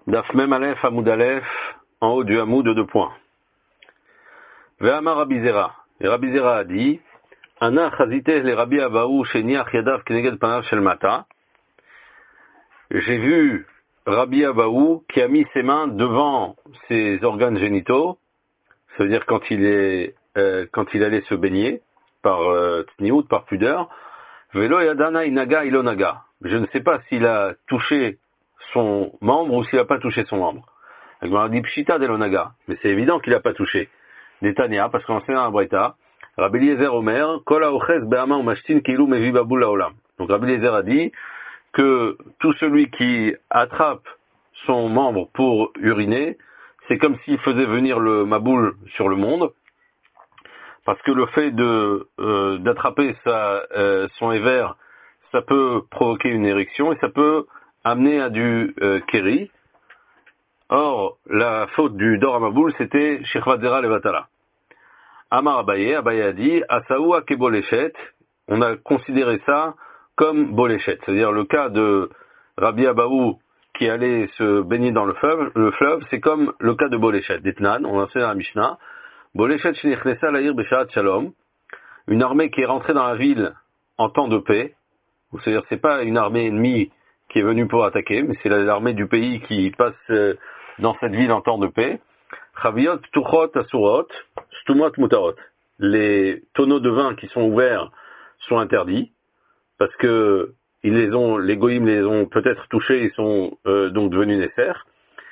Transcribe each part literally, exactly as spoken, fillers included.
Daf Mem Aleph Hamoud Aleph, en haut du Hamoud de deux points. Ve'amar Rabbi Zera. Et Rabbi Zera a dit, Ana chaziteh le Rabbi Abaou sheniach yadav keneged panav shel mata. J'ai vu Rabbi Abaou qui a mis ses mains devant ses organes génitaux, ça veut dire quand il est, euh, quand il allait se baigner, par euh, tsniout, par pudeur. Velo yadana inaga ilonaga. Je ne sais pas s'il a touché son membre ou s'il n'a pas touché son membre. On a dit pshita delonaga, mais c'est évident qu'il n'a pas touché. Netanya, parce qu'on enseigne un Braïta, Rabbi Eliezer Omer, Kol haoches be'ama umashtin kilu mevi babul haolam. Donc Rabbi Eliezer a dit que tout celui qui attrape son membre pour uriner, c'est comme s'il faisait venir le maboul sur le monde, parce que le fait de euh, d'attraper sa, euh, son éver, ça peut provoquer une érection et ça peut amener à du euh, kéri. Or, la faute du dor à maboul, c'était shechvat zera levatala. Amar Abaye, Abaye a dit, Asaoua ke bolechet, on a considéré ça comme bolechet, c'est-à-dire le cas de Rabbi Abaou qui allait se baigner dans le fleuve, le fleuve, c'est comme le cas de bolechet. D'Etnan, on a enseigné dans la Mishnah, bolechet shenichnesa la'ir b'shat shalom, une armée qui est rentrée dans la ville en temps de paix, c'est-à-dire c'est pas une armée ennemie qui est venue pour attaquer, mais c'est l'armée du pays qui passe dans cette ville en temps de paix. Chaviot ptuchot asurot, stumot mutarot. Les tonneaux de vin qui sont ouverts sont interdits parce que ils les ont, les goïms les ont peut-être touchés, ils sont euh, donc devenus nécessaires.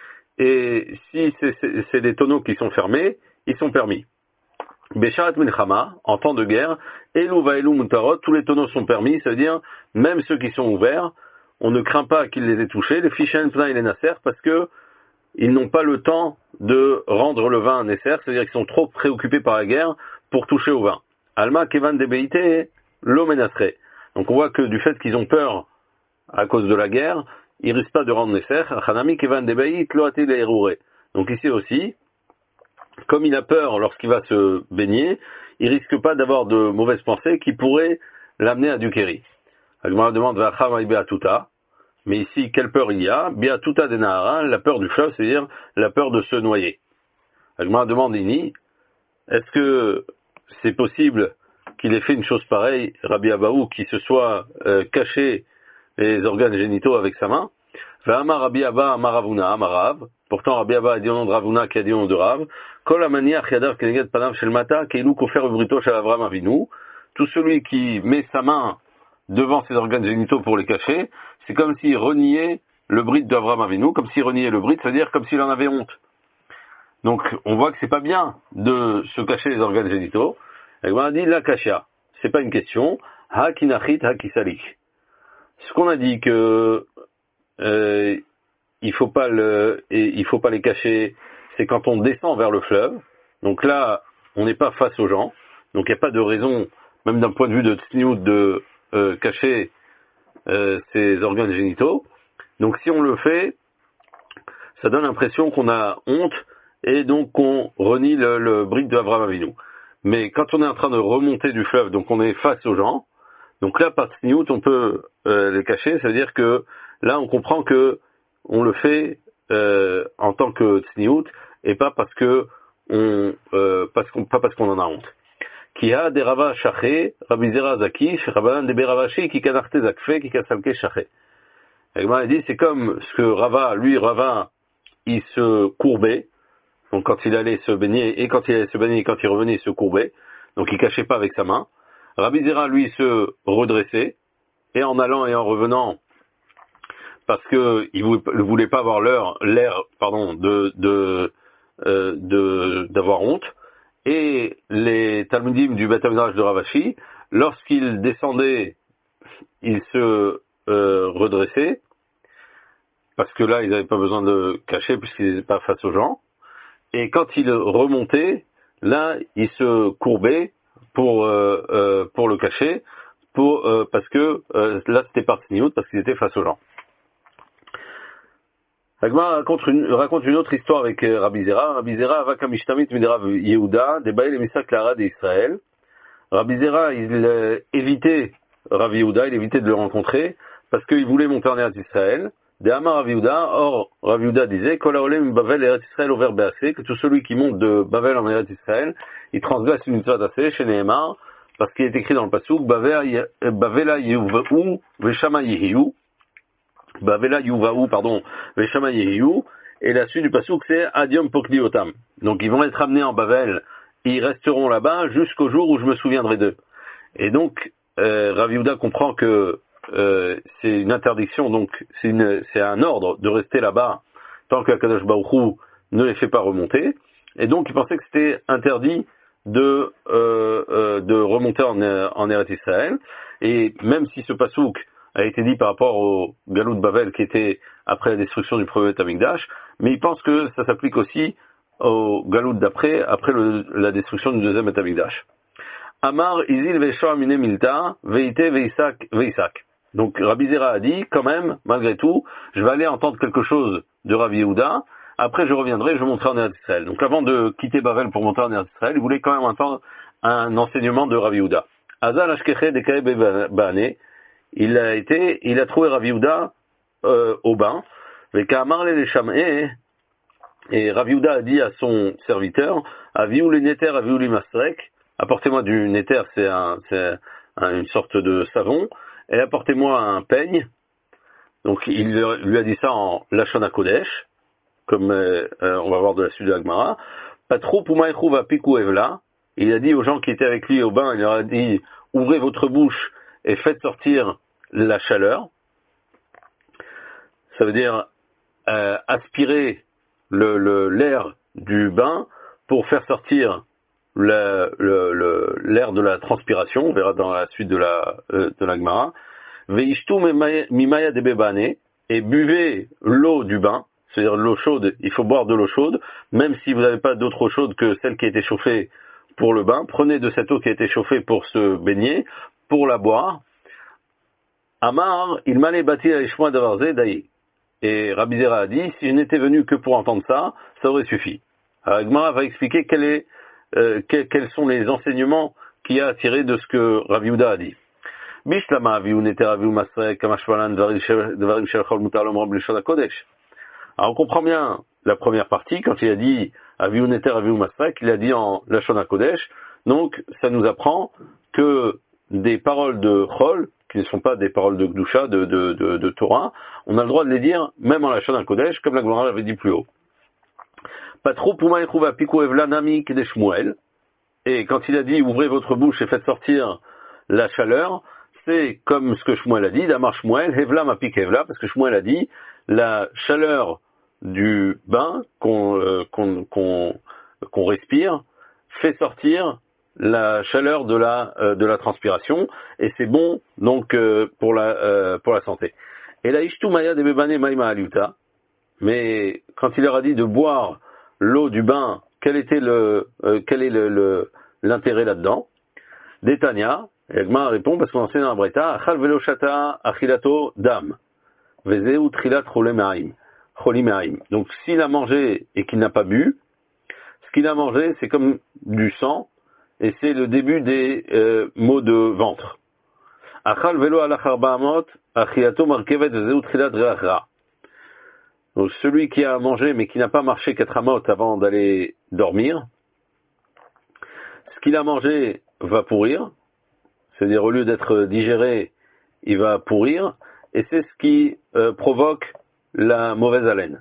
Et si c'est des tonneaux qui sont fermés, ils sont permis. Besharat milchama, en temps de guerre, elu vaelu mutarot, tous les tonneaux sont permis, c'est-à-dire même ceux qui sont ouverts, on ne craint pas qu'ils les aient touchés, les fishen pna et les nasser, parce que ils n'ont pas le temps de rendre le vin nécessaire, c'est-à-dire qu'ils sont trop préoccupés par la guerre pour toucher au vin. Alma kevan debeite lo menasre. Donc on voit que du fait qu'ils ont peur à cause de la guerre, ils risquent pas de rendre nécessaire. Chanami kevan debeit lo ate leirure. Donc ici aussi, comme il a peur lorsqu'il va se baigner, il risque pas d'avoir de mauvaises pensées qui pourraient l'amener à du kéri. Agmara demande v'acham beatuta. Mais ici, quelle peur il y a? Beatuta de Nahara, la peur du fleuve, c'est-à-dire la peur de se noyer. Agmara demande Ini, est-ce que c'est possible qu'il ait fait une chose pareille, Rabbi Abaou, qui se soit euh, caché les organes génitaux avec sa main? V'amar Rabbi Abba amar Ravuna amar Rav. Pourtant, Rabbi Abba a dit au nom de Ravuna qui a dit au nom de Rav. Kol amaniach yadav keneged panav shel mata keilu kofer ubrito shel Avram Avinu. Tout celui qui met sa main devant ses organes génitaux pour les cacher, c'est comme s'il reniait le brit d'Avram Avinu, comme s'il reniait le brit, c'est-à-dire comme s'il en avait honte. Donc, on voit que c'est pas bien de se cacher les organes génitaux. Et on a dit la kasha. C'est pas une question. Ha kinachit, ha kisalik. Ce qu'on a dit que euh, il faut pas le, et il faut pas les cacher, c'est quand on descend vers le fleuve. Donc là, on n'est pas face aux gens. Donc il n'y a pas de raison, même d'un point de vue de tsniout, de euh, cacher euh, ses organes génitaux. Donc si on le fait, ça donne l'impression qu'on a honte et donc qu'on renie le, le brit de Avraham Avinu. Mais quand on est en train de remonter du fleuve, donc on est face aux gens, donc là par tsniout on peut euh, les cacher, c'est-à-dire que là on comprend que on le fait euh, en tant que tsniout et pas parce que on euh, parce qu'on pas parce qu'on en a honte. Qui a des rava shaché, Rabbi Zera zakish, Rabbanan de beravashi qui kanarte zakfe qui kasalke shaché. Agma dit c'est comme ce que Rava, lui Rava, il se courbait, donc quand il allait se baigner et quand il allait se baigner et quand il revenait il se courbait, donc il cachait pas avec sa main. Rabbi Zera lui se redressait et en allant et en revenant parce que il ne voulait pas avoir l'air, l'air pardon de de euh, de d'avoir honte. Et les Talmudim du Beth Midrash de Ravashi, lorsqu'ils descendaient, ils se euh, redressaient, parce que là, ils n'avaient pas besoin de cacher, puisqu'ils n'étaient pas face aux gens. Et quand ils remontaient, là, ils se courbaient pour euh, euh, pour le cacher, pour euh, parce que euh, là, c'était par tsniout, parce qu'ils étaient face aux gens. Agma raconte une, raconte une autre histoire avec euh, Rabbi Zera. Rabbi Zera avaka mishtamit midirav Yehuda, débaïl et misak lara d'Israël. Rabbi Zera, il euh, évitait Rabbi Yehuda, il évitait de le rencontrer, parce qu'il voulait monter en Eretz Israël, De Amar Rav Yehuda, or Rav Yehuda disait, Kol haolem Bavel Eretz Israël over be'aseh, que tout celui qui monte de Bavel en Eretz Israël, il transgresse une mitzvah d'aseh, chez Nehemar, parce qu'il est écrit dans le pasuk, Bavela Yuva'u Veshama Yehiyu, Bavela Yuva'u, pardon, Veshama Yehiyu, et la suite du pasuk c'est Adiom Pokliotam. Donc ils vont être amenés en Bavel, et ils resteront là-bas jusqu'au jour où je me souviendrai d'eux. Et donc, euh, Rav Yehuda comprend que euh, c'est une interdiction, donc c'est, une, c'est un ordre de rester là-bas tant que Kadosh Baruch Hu ne les fait pas remonter. Et donc il pensait que c'était interdit de euh, euh, de remonter en, en Eretz Israël. Et même si ce pasouk a été dit par rapport au Galout de Bavel qui était après la destruction du premier Beth Amikdash, mais il pense que ça s'applique aussi au Galout d'après, après le, la destruction du deuxième Beth Amikdash. Amar Izil Veishor Amine Milta Veite Veisak Veisak. Donc Rabbi Zera a dit, quand même, malgré tout, je vais aller entendre quelque chose de Rav Yehuda, après je reviendrai, je monterai en Eretz Israël. Donc avant de quitter Bavel pour monter en Eretz Israël, il voulait quand même entendre un enseignement de Rav Yehuda. Azal Ashkeche Dekae Bane, il a été, il a trouvé Rav Yehuda euh, au bain, Veka Amar le Sham'e, et Rav Yehuda a dit à son serviteur, Aviou le Neter, Aviou le Masrek, apportez-moi du Neter, c'est, un, c'est un, une sorte de savon, et apportez-moi un peigne. Donc il lui a dit ça en Lashon HaKodesh, comme euh, on va voir de la suite de la Gemara. Patro Pumaïchou va pikou evla. Il a dit aux gens qui étaient avec lui au bain, il leur a dit, ouvrez votre bouche et faites sortir la chaleur. Ça veut dire euh, aspirer le, le, l'air du bain pour faire sortir le, le, le, l'air de la transpiration. On verra dans la suite de la, euh, de la Gemara. Veishtu mimaya debebane, et buvez l'eau du bain, c'est-à-dire l'eau chaude, il faut boire de l'eau chaude, même si vous n'avez pas d'autre eau chaude que celle qui a été chauffée pour le bain, prenez de cette eau qui a été chauffée pour se baigner, pour la boire. Amar, il m'allait bâtir à Ishmoa Davarze Daï. Et Rabbi Zera a dit, si je n'étais venu que pour entendre ça, ça aurait suffi. Alors Gemara va expliquer quel est, euh, quels, quels sont les enseignements qu'il y a à tirer de ce que Rabbi Yehuda a dit. Bishlama aviou neter aviou masrek kamashvalan dvarim shelchol mutar lomram b'lishon hakodesh. Alors on comprend bien la première partie, quand il a dit aviou neter aviou masrek, il a dit en lashon hakodesh. Donc ça nous apprend que des paroles de chol, qui ne sont pas des paroles de gdusha, de, de, de, de Torah, on a le droit de les dire même en lashon hakodesh, comme la Gemara l'avait dit plus haut. Patro puma echouva piku evla nami kede Shmuel. Et quand il a dit ouvrez votre bouche et faites sortir la chaleur, c'est comme ce que Shmuel a dit, d'Amar Shmuel, Hevla mapik Hevla, parce que Shmuel a dit, la chaleur du bain qu'on, euh, qu'on, qu'on, qu'on respire fait sortir la chaleur de la, euh, de la transpiration, et c'est bon donc euh, pour, la, euh, pour la santé. Et la Ishtu Maya de Bebane Maïma Aliuta, mais quand il leur a dit de boire l'eau du bain, quel était le, euh, quel est le, le, l'intérêt là-dedans? Détania, et Agma répond parce qu'on enseigne dans la Breta, Achal velo shata achilato dam, vezeu trilat cholim me'aim. Donc s'il a mangé et qu'il n'a pas bu, ce qu'il a mangé c'est comme du sang, et c'est le début des euh, maux de ventre. Achal velo alach arba amot, achilato markevet vezeu trilat reachra. Donc celui qui a mangé mais qui n'a pas marché quatre amot avant d'aller dormir, ce qu'il a mangé va pourrir, c'est-à-dire au lieu d'être digéré, il va pourrir, et c'est ce qui euh, provoque la mauvaise haleine.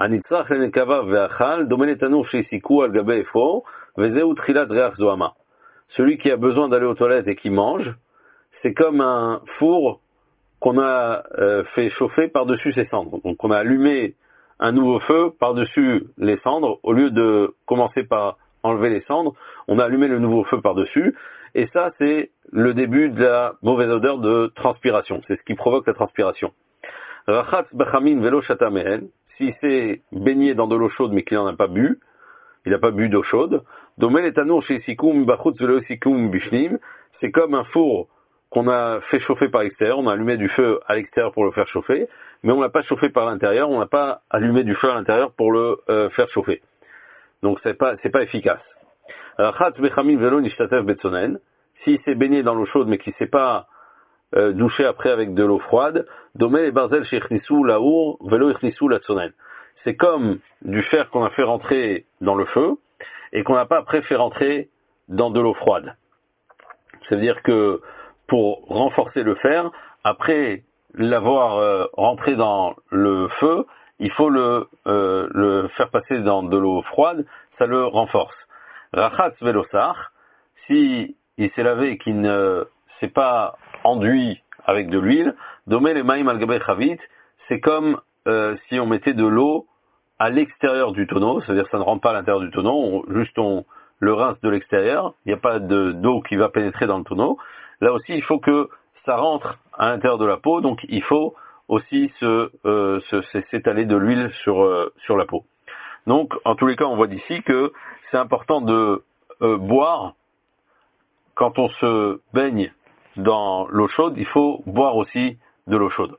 Celui qui a besoin d'aller aux toilettes et qui mange, c'est comme un four qu'on a euh, fait chauffer par-dessus ses cendres. Donc on a allumé un nouveau feu par-dessus les cendres, au lieu de commencer par enlever les cendres, on a allumé le nouveau feu par-dessus, et ça c'est le début de la mauvaise odeur de transpiration, c'est ce qui provoque la transpiration. Rachatz bechamin velo shata mehen, si c'est baigné dans de l'eau chaude mais qu'il n'en a pas bu, il n'a pas bu d'eau chaude, domel etanur sheisikum bachutz velo sikum bishnim, c'est comme un four qu'on a fait chauffer par l'extérieur, on a allumé du feu à l'extérieur pour le faire chauffer, mais on l'a pas chauffé par l'intérieur, on n'a pas allumé du feu à l'intérieur pour le euh, faire chauffer. Donc c'est pas c'est pas efficace. Rachatz bechamin velo nishtatev betzonen, si c'est baigné dans l'eau chaude mais qui s'est pas euh, doucher après avec de l'eau froide. Domé les barzel chez Ichnisou laour, velo Ichnisou la tsonen. C'est comme du fer qu'on a fait rentrer dans le feu et qu'on n'a pas après fait rentrer dans de l'eau froide. Ça veut dire que pour renforcer le fer, après l'avoir euh, rentré dans le feu, il faut le, euh, le faire passer dans de l'eau froide, ça le renforce. Rachatz velosar, si il s'est lavé et qu'il ne s'est pas enduit avec de l'huile, domé les maïm al-gabé chavit, c'est comme euh, si on mettait de l'eau à l'extérieur du tonneau, c'est-à-dire ça ne rentre pas à l'intérieur du tonneau, on, juste on le rince de l'extérieur, il n'y a pas de, d'eau qui va pénétrer dans le tonneau. Là aussi, il faut que ça rentre à l'intérieur de la peau, donc il faut aussi se, euh, se, s'étaler de l'huile sur, euh, sur la peau. Donc, en tous les cas, on voit d'ici que c'est important de euh, boire, quand on se baigne dans l'eau chaude, il faut boire aussi de l'eau chaude.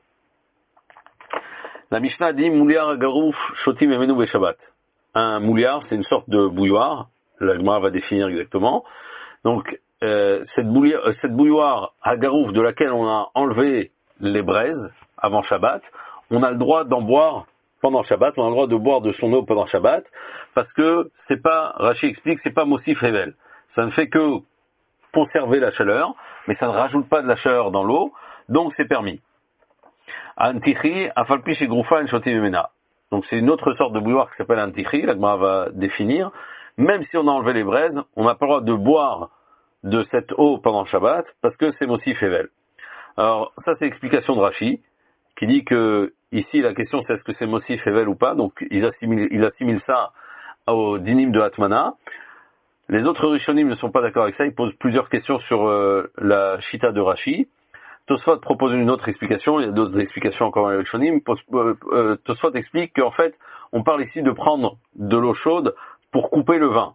La Mishnah dit Mouliar garouf shotim emenu beshabbat. Un mouliar, c'est une sorte de bouilloire. La Gemara va définir exactement. Donc, euh, cette, bouilloire, euh, cette bouilloire à garouf de laquelle on a enlevé les braises avant Shabbat, on a le droit d'en boire pendant Shabbat. On a le droit de boire de son eau pendant Shabbat parce que c'est pas, Rashi explique, c'est pas Mosif Hevel. Ça ne fait que conserver la chaleur, mais ça ne rajoute pas de la chaleur dans l'eau, donc c'est permis. Antichi, afalpi chez Groufa, Enshoti Memena. Donc c'est une autre sorte de bouilloire qui s'appelle Antichi, la Gemara va définir. Même si on a enlevé les braises, on n'a pas le droit de boire de cette eau pendant Shabbat, parce que c'est Mosif Hevel. Alors ça c'est l'explication de Rashi, qui dit que ici la question c'est est-ce que c'est Mosif Hevel ou pas, donc ils assimilent, il assimile ça au dinim de Hatmana. Les autres Rishonim ne sont pas d'accord avec ça, ils posent plusieurs questions sur euh, la Shita de Rashi. Tosfot propose une autre explication, il y a d'autres explications encore dans les Rishonim. Euh, euh, Tosfot explique qu'en fait, on parle ici de prendre de l'eau chaude pour couper le vin.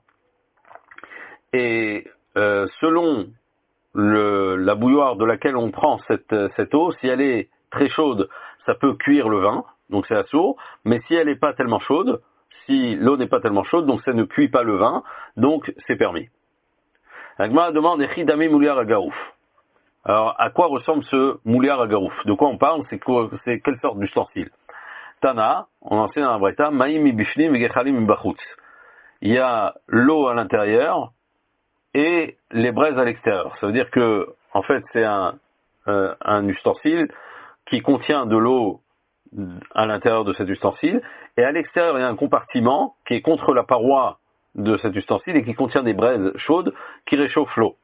Et euh, selon le, la bouilloire de laquelle on prend cette, cette eau, si elle est très chaude, ça peut cuire le vin, donc c'est assourd, mais si elle n'est pas tellement chaude, si l'eau n'est pas tellement chaude, donc ça ne cuit pas le vin, donc c'est permis. La Gemara demande Echidami mouliar agarouf. Alors, à quoi ressemble ce mouliar agarouf? De quoi on parle? C'est quoi, c'est quelle sorte d'ustensile? Tana, on enseigne dans la Braïta, Maïm ibishnim vegechalim imbachutz. Il y a l'eau à l'intérieur et les braises à l'extérieur. Ça veut dire que, en fait, c'est un, euh, un ustensile qui contient de l'eau à l'intérieur de cet ustensile, et à l'extérieur il y a un compartiment qui est contre la paroi de cet ustensile et qui contient des braises chaudes qui réchauffent l'eau.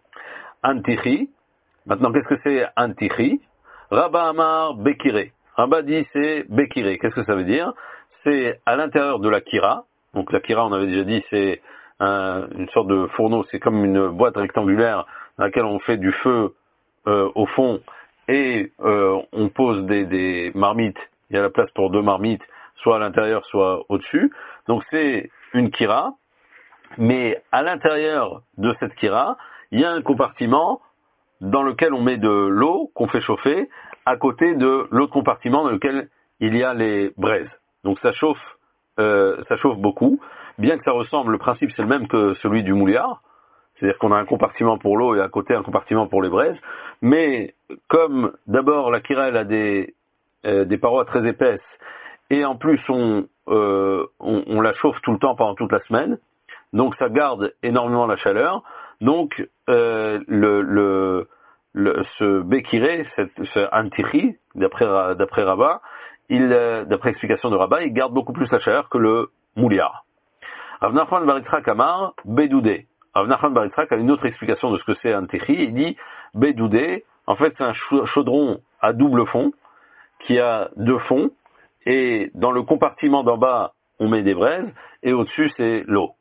Antichi. Maintenant, qu'est-ce que c'est Antichi? Rabba Amar Bekiré. Rabba dit c'est Bekiré. Qu'est-ce que ça veut dire? C'est à l'intérieur de la kira. Donc la kira, on avait déjà dit, c'est un, une sorte de fourneau, c'est comme une boîte rectangulaire dans laquelle on fait du feu euh, au fond et euh, on pose des, des marmites, il y a la place pour deux marmites, soit à l'intérieur, soit au-dessus. Donc c'est une kira, mais à l'intérieur de cette kira, il y a un compartiment dans lequel on met de l'eau qu'on fait chauffer, à côté de l'autre compartiment dans lequel il y a les braises. Donc ça chauffe, euh, ça chauffe beaucoup, bien que ça ressemble, le principe c'est le même que celui du mouliard, c'est-à-dire qu'on a un compartiment pour l'eau et à côté un compartiment pour les braises, mais comme d'abord la kira elle a des, euh, des parois très épaisses, et en plus on, euh, on, on la chauffe tout le temps pendant toute la semaine, donc ça garde énormément la chaleur, donc euh, le, le, le, ce Bekiré, ce Antichi, d'après, d'après Rabat, il, d'après explication de Rabat, il garde beaucoup plus la chaleur que le mouliard. Avnachman Baritzrak Amar, Bedoudé. Avnachman Baritzrak a une autre explication de ce que c'est un Antichi. Il dit Bedoudé, en fait c'est un chaudron à double fond, qui a deux fonds, et dans le compartiment d'en bas, on met des braises, et au-dessus c'est l'eau.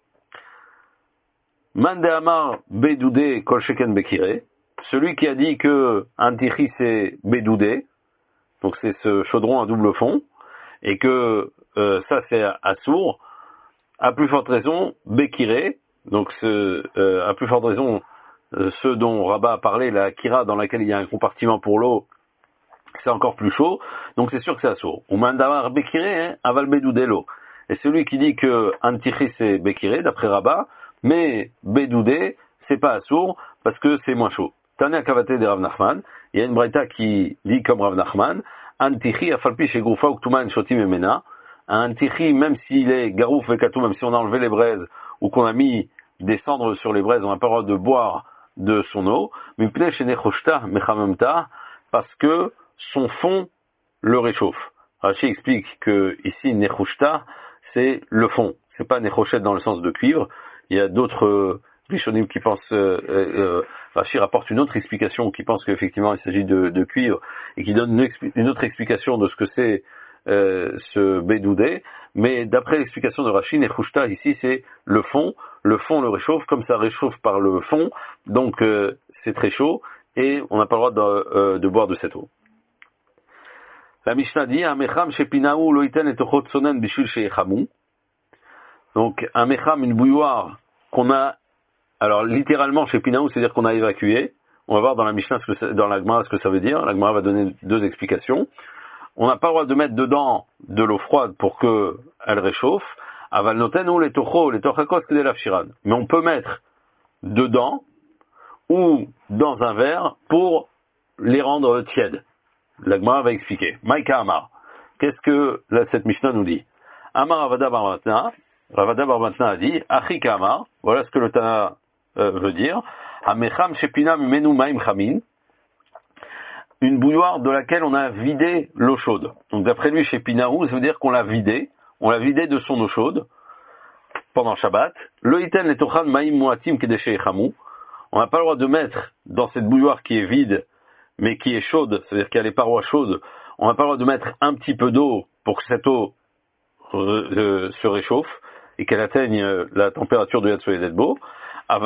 Mande Amar Bedoudé Kol Sheken Bekiré. Celui qui a dit que Antichi c'est Bedoudé, donc c'est ce chaudron à double fond, et que euh, ça c'est assourd, à plus forte raison, Bekiré, donc ce, euh, à plus forte raison, euh, ce dont Rabat a parlé, la kira dans laquelle il y a un compartiment pour l'eau, c'est encore plus chaud, donc c'est sûr que c'est assourd. Ou mandamar Bekiré, hein, aval Bedoudé l'eau. Et celui qui dit que Antichi c'est Bekiré, d'après Rabat, mais Bedoudé, c'est pas assourd, parce que c'est moins chaud. Tania Kavate de Rav Nachman, il y a une braïta qui dit comme Rav Nachman, Antichi afalpi shegoufa uktuman shotim emena. Un tichi, même s'il est garouf vekatou, même si on a enlevé les braises ou qu'on a mis des cendres sur les braises, on n'a pas le droit de boire de son eau, parce que son fond le réchauffe. Rashi explique que ici nechushta, c'est le fond, c'est pas nechoshet dans le sens de cuivre. Il y a d'autres euh, rishonim qui pensent, euh, euh, Rashi rapporte une autre explication qui pense qu'effectivement il s'agit de, de cuivre et qui donne une, une autre explication de ce que c'est Euh, ce bédoudé, mais d'après l'explication de Rashi, Nechushta ici c'est le fond, le fond le réchauffe, comme ça réchauffe par le fond, donc euh, c'est très chaud et on n'a pas le droit de, euh, de boire de cette eau. La Mishnah dit un mecham shepinaou lo iten etochot sonen bishul sheyechamu. Donc un mecham, une bouilloire qu'on a, alors littéralement chez Pinaou, c'est-à-dire qu'on a évacué. On va voir dans la Mishnah, ce que ça, dans la Gemara ce que ça veut dire. La Gemara va donner deux explications. On n'a pas le droit de mettre dedans de l'eau froide pour que elle réchauffe. Aval noten ou les tochos, les tochakos que des lafshiran. Mais on peut mettre dedans ou dans un verre pour les rendre tièdes. La Gemara va expliquer. Maïka Amar. Qu'est-ce que là, cette Mishnah nous dit? Amar Ravada bar Matna. Ravada bar Matna a dit Achika Amar. Voilà ce que le Tana euh, veut dire. Amecham shepina menu maim chamin. Une bouilloire de laquelle on a vidé l'eau chaude. Donc d'après lui, chez Pinaou, ça veut dire qu'on l'a vidé, on l'a vidé de son eau chaude pendant Shabbat. Le iten et tochan maim muatim kedeshe echamou. On n'a pas le droit de mettre dans cette bouilloire qui est vide, mais qui est chaude, c'est-à-dire qu'il y a les parois chaudes, on n'a pas le droit de mettre un petit peu d'eau pour que cette eau euh, euh, se réchauffe et qu'elle atteigne euh, la température de Yatsoé d'Edbo. Mais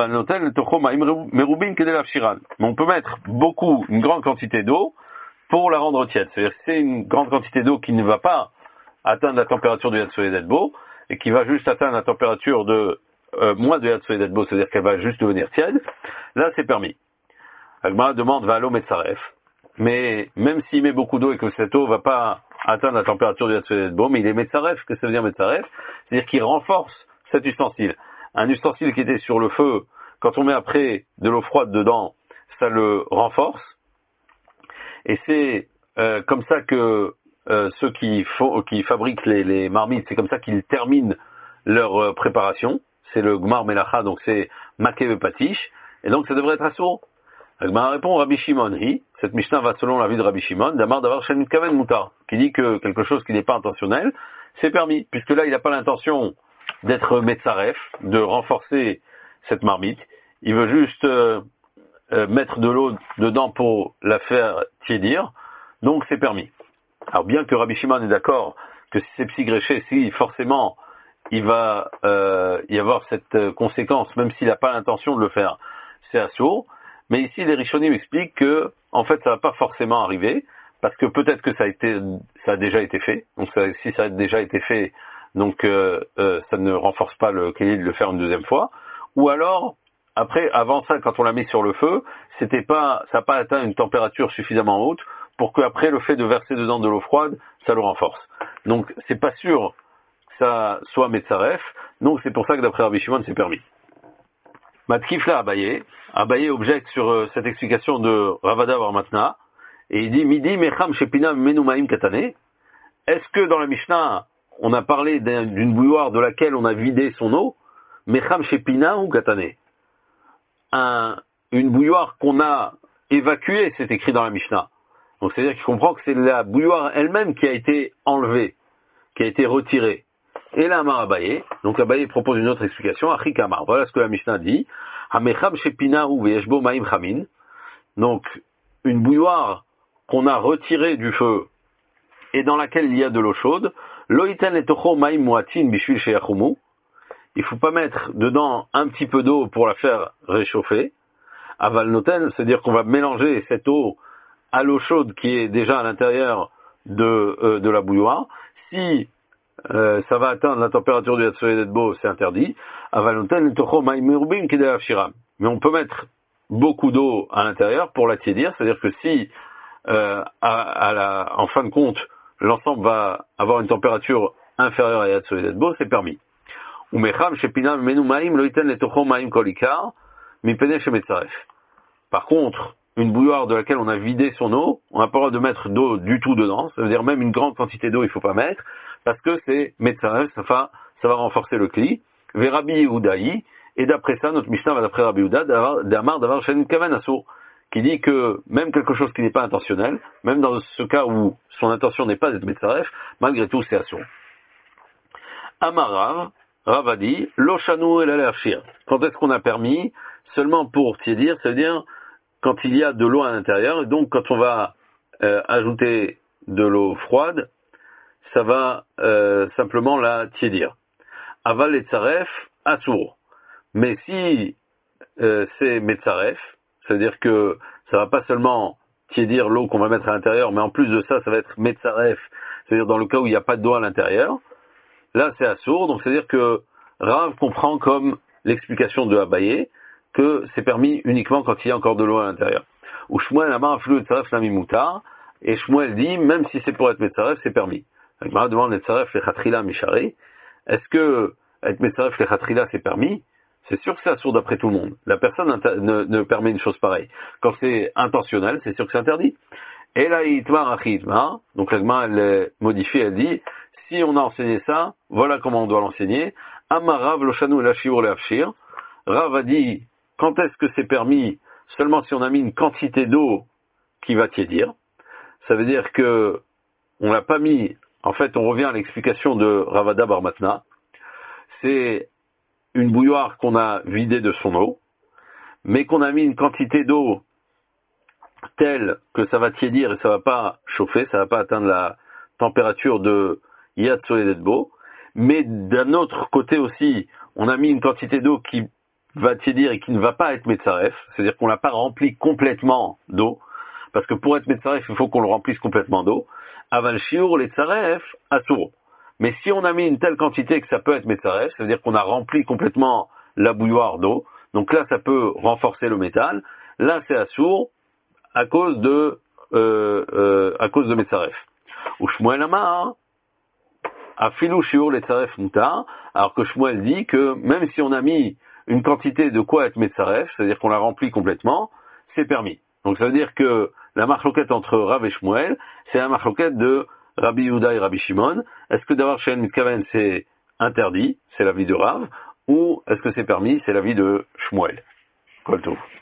on peut mettre beaucoup, une grande quantité d'eau pour la rendre tiède. C'est-à-dire que c'est une grande quantité d'eau qui ne va pas atteindre la température de Yatsoé d'Edbo et qui va juste atteindre la température de euh, moins de Yatsoé d'Edbo, c'est-à-dire qu'elle va juste devenir tiède. Là, c'est permis. Agma demande va à l'eau Metzaref. Mais même s'il met beaucoup d'eau et que cette eau va pas atteindre la température de Yatsoé d'Edbo, mais il est Metzaref. Qu'est-ce que ça veut dire Metzaref? C'est-à-dire qu'il renforce cet ustensile. Un ustensile qui était sur le feu, quand on met après de l'eau froide dedans, ça le renforce. Et c'est euh, comme ça que euh, ceux qui, font, qui fabriquent les, les marmites, c'est comme ça qu'ils terminent leur euh, préparation. C'est le Gmar Melacha, donc c'est Maké Patish. Et donc ça devrait être assourd. Le Gmar répond Rabbi Shimon, hi. Cette Mishnah va selon l'avis de Rabbi Shimon, d'Amar Davar Shen Mitkaven Mutar, qui dit que quelque chose qui n'est pas intentionnel, c'est permis, puisque là il n'a pas l'intention d'être Metzaref, de renforcer cette marmite. Il veut juste euh, euh, mettre de l'eau dedans pour la faire tiédir, donc c'est permis. Alors bien que Rabbi Shimon est d'accord que si c'est psy-gréché, si forcément il va euh, y avoir cette conséquence, même s'il n'a pas l'intention de le faire, c'est assourd. Mais ici les Rishonim expliquent que en fait ça va pas forcément arriver, parce que peut-être que ça a été, ça a déjà été fait. Donc ça, si ça a déjà été fait, donc euh, euh, ça ne renforce pas le kéli de le faire une deuxième fois. Ou alors, après, avant ça, quand on l'a mis sur le feu, c'était pas, ça n'a pas atteint une température suffisamment haute pour qu'après le fait de verser dedans de l'eau froide, ça le renforce. Donc c'est pas sûr que ça soit Metzaref. Donc c'est pour ça que d'après Rabbi Shimon, c'est permis. Matkifla Abaye, Abaye objecte sur euh, cette explication de Ravada Bar Matna et il dit Midi Mecham Shepina Menumaim Katane. Est-ce que dans la Mishnah on a parlé d'une bouilloire de laquelle on a vidé son eau, Mecham Shepina ou Katane. Un, une bouilloire qu'on a évacuée, c'est écrit dans la Mishnah. Donc c'est-à-dire qu'il comprend que c'est la bouilloire elle-même qui a été enlevée, qui a été retirée. Et là, Amar Abaye, donc Abaye propose une autre explication, Achik Amar. Voilà ce que la Mishnah dit. Hamecham Shepina ou Veyeshbo Maim Chamin. Donc, une bouilloire qu'on a retirée du feu et dans laquelle il y a de l'eau chaude, Loiten et Tocho Maim Muatin Bishvil Sheyachumu. Il faut pas mettre dedans un petit peu d'eau pour la faire réchauffer. Aval Noten, c'est-à-dire qu'on va mélanger cette eau à l'eau chaude qui est déjà à l'intérieur de, euh, de la bouilloire. Si euh, ça va atteindre la température du Yatsoé d'Edbo, c'est interdit. Aval Noten et Tocho Maim Merubim Kedei Shiram. Mais on peut mettre beaucoup d'eau à l'intérieur pour la tiédir, c'est-à-dire que si euh, à, à la, en fin de compte l'ensemble va avoir une température inférieure à Yatsoé d'Edbo, c'est permis. Par contre, une bouilloire de laquelle on a vidé son eau, on n'a pas le droit de mettre d'eau du tout dedans, ça veut dire même une grande quantité d'eau il faut pas mettre, parce que c'est Metzarev, ça va, ça va renforcer le Kli, Verabi Yehudaï, et d'après ça, notre Mishnah va d'après Rabbi Yehuda, d'Amar d'avar Shen Kaven Asur, qui dit que même quelque chose qui n'est pas intentionnel, même dans ce cas où son intention n'est pas d'être Metzarev, malgré tout c'est Asur. Amarav, Rav a dit, Loshanu el Alafshir. Quand est-ce qu'on a permis? Seulement pour tiédir, ça veut dire quand il y a de l'eau à l'intérieur, et donc quand on va euh, ajouter de l'eau froide, ça va euh, simplement la tiédir. Aval et tzaref, assour. Mais si euh, c'est metzaref, c'est-à-dire que ça va pas seulement tiédir l'eau qu'on va mettre à l'intérieur, mais en plus de ça, ça va être metzaref, c'est-à-dire dans le cas où il n'y a pas d'eau à l'intérieur, là c'est assour, donc c'est-à-dire que Rav comprend comme l'explication de Abaye, que c'est permis uniquement quand il y a encore de l'eau à l'intérieur. Ou Shmuel amar afilu etzaref lami mutar, et Shmuel dit, même si c'est pour être metzaref, c'est permis. La Gemara demande etzaref lechatrila mishari, est-ce que être metzaref lechatrila c'est permis? C'est sûr que c'est assour d'après tout le monde. La personne ne, ne permet une chose pareille. Quand c'est intentionnel, c'est sûr que c'est interdit. Et là, itmar achitmar, donc la Gemara elle modifie, elle dit, si on a enseigné ça, voilà comment on doit l'enseigner. Amarav loshanu elashir leafshir. Rav a dit, quand est-ce que c'est permis? Seulement si on a mis une quantité d'eau qui va tiédir. Ça veut dire que on l'a pas mis. En fait, on revient à l'explication de Ravada Bar Matna. C'est une bouilloire qu'on a vidée de son eau, mais qu'on a mis une quantité d'eau telle que ça va tiédir et ça va pas chauffer, ça va pas atteindre la température de Yad Soledetbo. Mais d'un autre côté aussi, on a mis une quantité d'eau qui va tiédir et qui ne va pas être Metzaref, c'est-à-dire qu'on l'a pas rempli complètement d'eau, parce que pour être Metzaref, il faut qu'on le remplisse complètement d'eau. Aval shiur les tzaref asur. Mais si on a mis une telle quantité que ça peut être Metzaref, ça veut dire qu'on a rempli complètement la bouilloire d'eau, donc là ça peut renforcer le métal, là c'est asur à cause de euh, euh, à cause de Metzaref. Ou Shmuel amar afilu shiur les tzaref mutar, alors que Shmuel dit que même si on a mis une quantité de quoi être Metzaref, c'est-à-dire qu'on l'a rempli complètement, c'est permis. Donc ça veut dire que la marloquette entre Rav et Shmuel, c'est la marloquette de Rabbi Yehuda et Rabbi Shimon. Est-ce que d'avoir Shein Mitkaven c'est interdit, c'est l'avis de Rav, ou est-ce que c'est permis, c'est l'avis de Shmuel? Kol tov.